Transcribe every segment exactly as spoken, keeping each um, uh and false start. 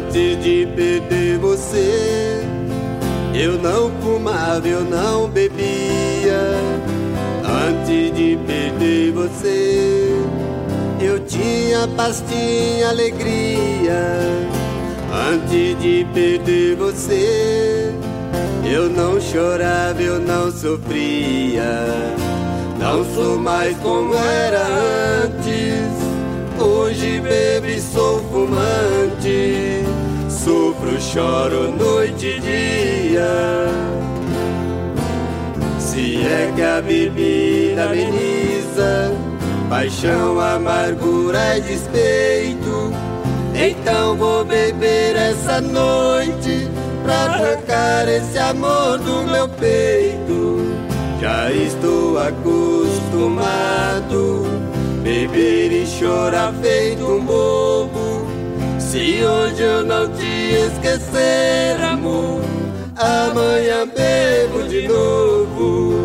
Antes de perder você, eu não fumava, eu não bebia. Antes de perder você, eu tinha pastinha, alegria. Antes de perder você, eu não chorava, eu não sofria. Não sou mais como era antes. Hoje bebo e sou fumante. Sofro, choro noite e dia. Se é que a bebida ameniza paixão, amargura e despeito, então vou beber essa noite pra arrancar esse amor do meu peito. Já estou acostumado beber e chorar feito um bobo. Se hoje eu não te esquecer, amor, amanhã bebo de novo.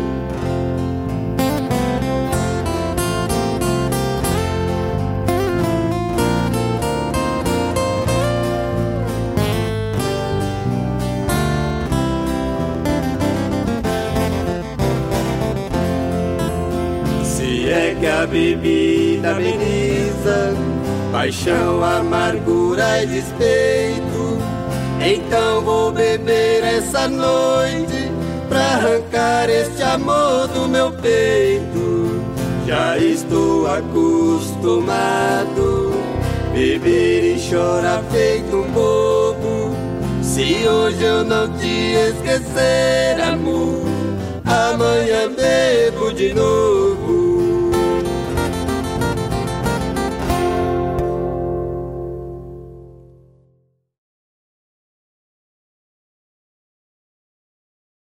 Se é que a bebida ameniza paixão, amargura e despeito, então vou beber essa noite pra arrancar este amor do meu peito. Já estou acostumado beber e chorar feito um bobo. Se hoje eu não te esquecer, amor, amanhã bebo de novo.